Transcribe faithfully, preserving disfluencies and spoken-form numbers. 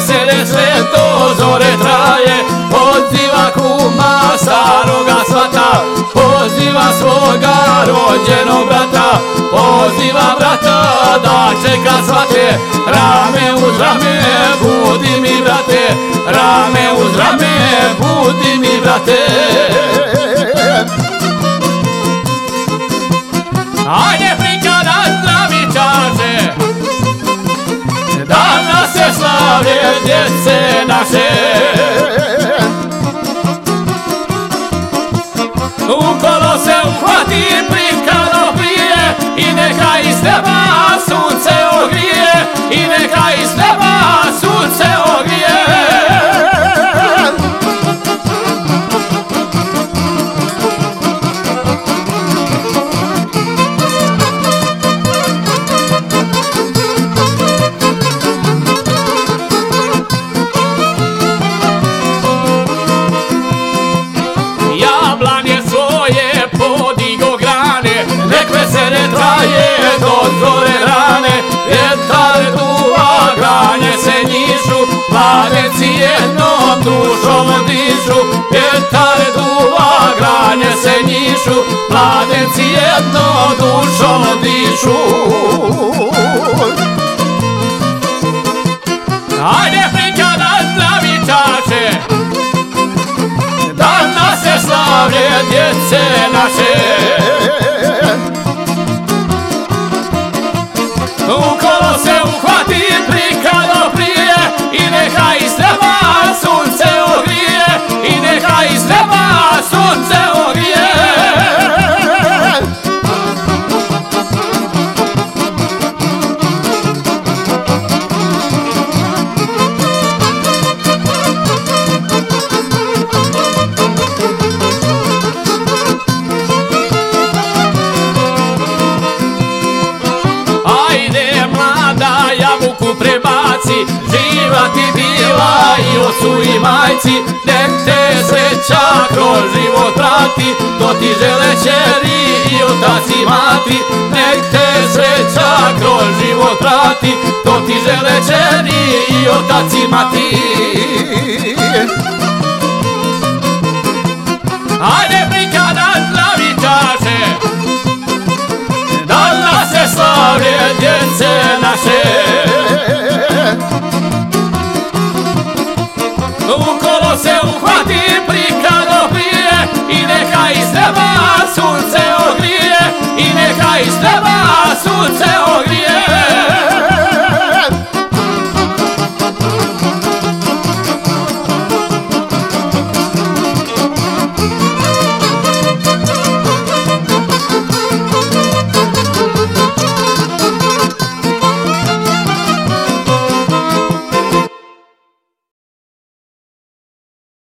vesele sve do zore traje. Poziva kuma staroga svata, poziva svoga rođenog brata, poziva brata da čeka svate. Rame uz rame, budi mi brate, rame uz rame, budi mi brate. Ajde prikada zdravi čaše, danas se slavlje djece naše. Ukolo se uhvati prikado prije i neka iz neba sunce ogrije, i neka iz neba sunce ogrije. Jablanje svoje podigo grane, nek vesele traje do zore rane. Vjetar duva, granje se njišu, mladenci jednom dušom dišu. Vjetar duva, granje se njišu, mladenci jednom dušom dišu. Ajde prikada zdravi čaše, danas se slavlje djece naše. Ukolo se uhvati prikado prije i neka iz neba sunce ogrije, i neka iz neba sunce ogrije. Prebaci, živa ti bila i ocu i majci, nek te sreća kroz život prati, to ti žele ćeri i otac i mati. Nek te sreća kroz život prati, to ti žele ćeri i otac i mati. Ajde prikada zdravi čaše, danas se slavlje djece naše. Ukolo se uhvati prikado prije i neka iz neba sunce ogrije, i neka iz neba sunce ogrije.